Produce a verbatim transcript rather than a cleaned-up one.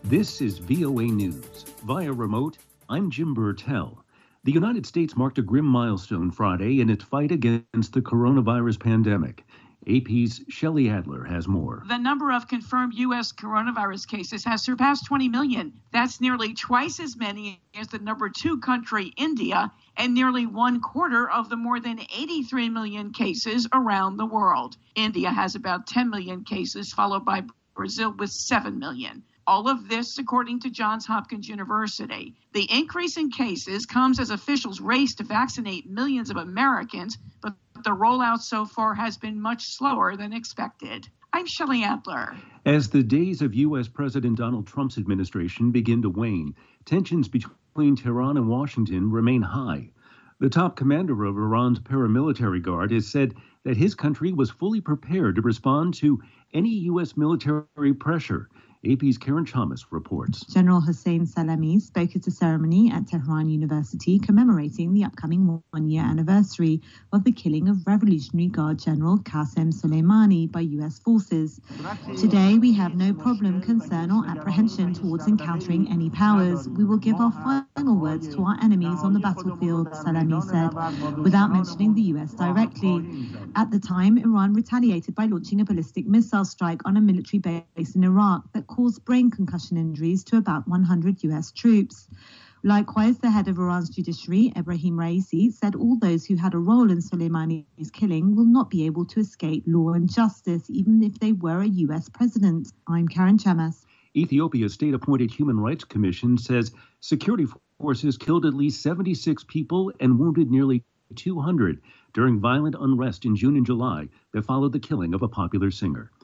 This is V O A News. Via remote, I'm Jim Burtell. The United States marked a grim milestone Friday in its fight against the coronavirus pandemic. A P's Shelley Adler has more. The number of confirmed U S coronavirus cases has surpassed twenty million. That's nearly twice as many as the number two country, India, and nearly one quarter of the more than eighty-three million cases around the world. India has about ten million cases, followed by Brazil with seven million. All of this, according to Johns Hopkins University. The increase in cases comes as officials race to vaccinate millions of Americans, but the rollout so far has been much slower than expected. I'm Shelley Adler. As the days of U S President Donald Trump's administration begin to wane, tensions between Tehran and Washington remain high. The top commander of Iran's paramilitary guard has said that his country was fully prepared to respond to any U S military pressure. A P's Karen Chalmers reports. General Hossein Salami spoke at a ceremony at Tehran University commemorating the upcoming one-year anniversary of the killing of Revolutionary Guard General Qasem Soleimani by U S forces. Today, we have no problem, concern or apprehension towards encountering any powers. We will give our final words to our enemies on the battlefield, Salami said, without mentioning the U S directly. At the time, Iran retaliated by launching a ballistic missile strike on a military base in Iraq that caused brain concussion injuries to about one hundred U S troops. Likewise, the head of Iran's judiciary, Ebrahim Raisi, said all those who had a role in Soleimani's killing will not be able to escape law and justice, even if they were a U S president. I'm Karen Chamas. Ethiopia's state-appointed Human Rights Commission says security forces killed at least seventy-six people and wounded nearly two hundred during violent unrest in June and July that followed the killing of a popular singer.